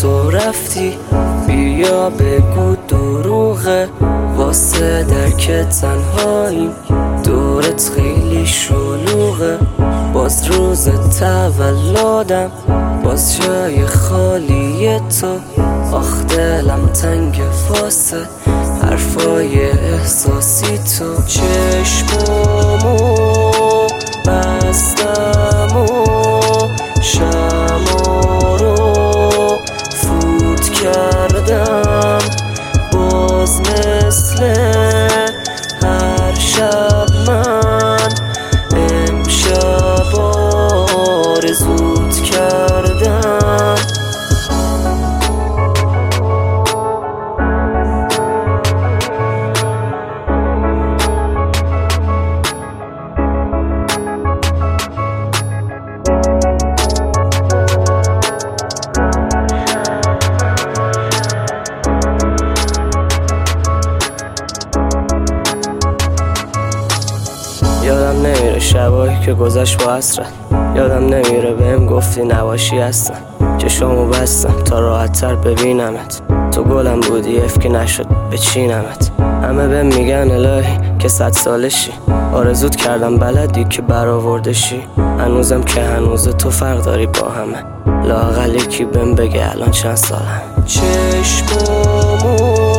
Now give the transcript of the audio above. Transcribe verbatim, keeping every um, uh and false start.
تو رفتی، بیا بگو دروغه واسه درک تنهاییم. دورت خیلی شلوغه، باز روز تولدم، باز جای خالی تو. آخ دلم تنگ واسه حرفای احساسی تو. چشمامو بستم و شمع رو فوت کردم، باز مثل هر شب من امشب آرزوت کردم. یادم نمیره شبایی که گذشت با حسرت، یادم نمیره بهم گفتی نباشی هستم. چشامو بستم تا راحت تر ببینمت، تو گلم بودی اف که نشد بچینمت. همه بهم میگن الهی که صد سالشی، آرزوت کردم بلدی که برآوردشی. هنوزم که هنوز تو فرق داری با همه، لااقل یکی بهم بگه الان چند سالم. چشمامو